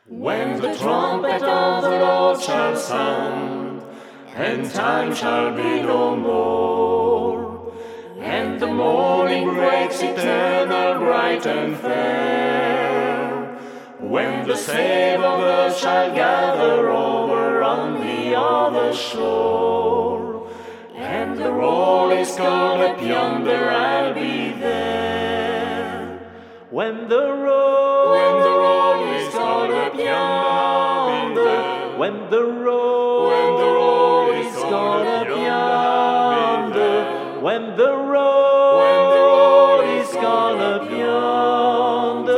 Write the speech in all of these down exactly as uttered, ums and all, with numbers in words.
When the trumpet of the Lord shall sound, and time shall be no more, and the morning breaks eternal, bright and fair, when the save of earth shall gather over on the other shore, and the roll is called up yonder, I'll be there. When the roll, when the roll is called up yonder, when the roll, when the roll is called up yonder, when the roll, when the roll is called up yonder,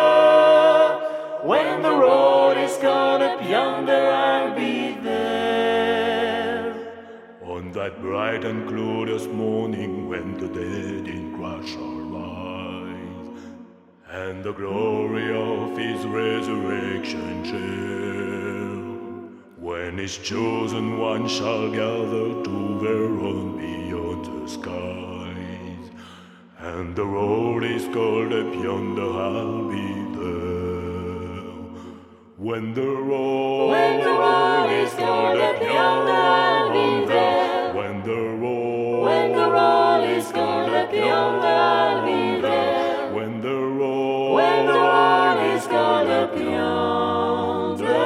when the roll is called up yonder, I'll be there. On that bright and glorious morning, when the dead in Christ shall rise, and the glory of his resurrection share, when his chosen ones shall gather to their own beyond the skies, and the roll is called up yonder, I'll be there. When the roll, when the roll is called up yonder, I'll be there. When the roll, when the roll is called up yonder, I'll be there. When the roll, when the roll is called up yonder,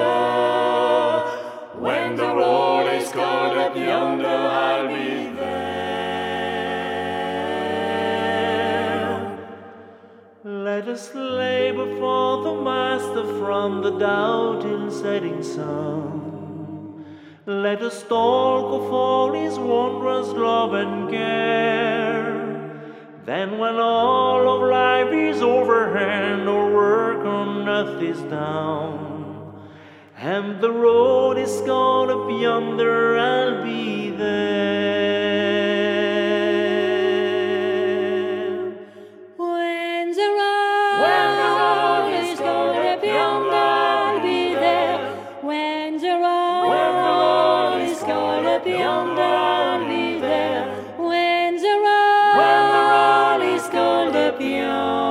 when the roll is called up yonder, I'll be there. Let us lay before the Master from the doubting setting sun. Let us talk of all his wondrous love and care. Then when all of life is over and our work on earth is down, and the road is gone up yonder, I'll be there. When the road, when the road is gone up yonder, I'll be there. When the road, when the road is gone up yonder, I'll be there. When the road, when the road is gone up yonder.